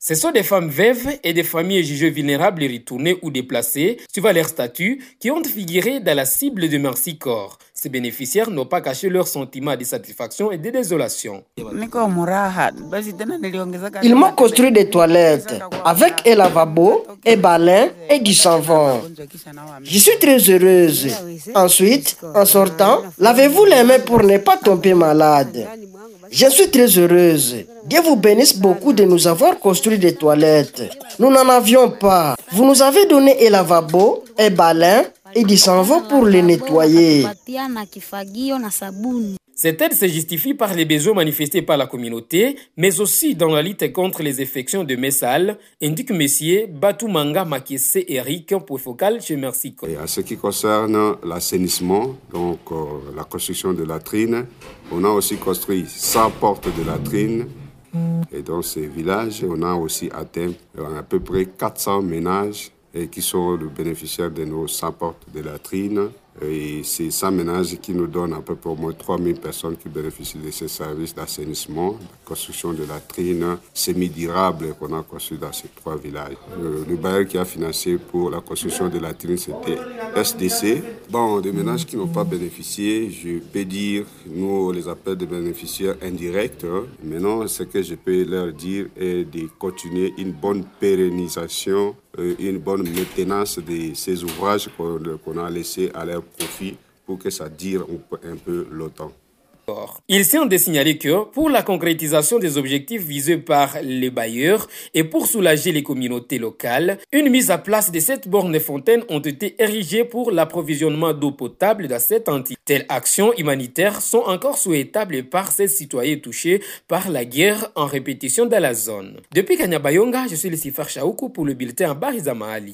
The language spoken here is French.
Ce sont des femmes veuves et des familles jugées vulnérables et retournées ou déplacées, suivant leur statut, qui ont figuré dans la cible de Merci Corps. Ces bénéficiaires n'ont pas caché leurs sentiments de satisfaction et de désolation. Ils m'ont construit des toilettes avec un lavabo, un balai et du savon. Je suis très heureuse. Ensuite, en sortant, lavez-vous les mains pour ne pas tomber malade. Je suis très heureuse. Dieu vous bénisse beaucoup de nous avoir construit des toilettes. Nous n'en avions pas. Vous nous avez donné un lavabo, un balai et du savon pour les nettoyer. Cette aide se justifie par les besoins manifestés par la communauté, mais aussi dans la lutte contre les infections de Messal, indique M. Batumanga Makiese Eric, point focal chez Merci Corps. En ce qui concerne l'assainissement, donc la construction de latrines, on a aussi construit 100 portes de latrines. Et dans ces villages, on a aussi atteint à peu près 400 ménages qui sont les bénéficiaires de nos 100 portes de latrines. Et c'est 100 ménages qui nous donnent à peu près au moins 3000 personnes qui bénéficient de ces services d'assainissement, de construction de latrines semi-durables qu'on a construit dans ces 3 villages. Le bailleur qui a financé pour la construction de latrines, c'était SDC. Bon, des ménages qui n'ont pas bénéficié, je peux dire, nous on les appelle des bénéficiaires indirects. Maintenant, ce que je peux leur dire est de continuer une bonne pérennisation, une bonne maintenance de ces ouvrages qu'on a laissés à leur profit pour que ça dure un peu longtemps. Il tient de signaler que pour la concrétisation des objectifs visés par les bailleurs et pour soulager les communautés locales, une mise à place de 7 bornes fontaines ont été érigées pour l'approvisionnement d'eau potable dans cette entité. Telles actions humanitaires sont encore souhaitables par ces citoyens touchés par la guerre en répétition dans la zone. Depuis Kanyabayonga, je suis le Sifar Chaoukou pour le bulletin Bariza Mahali.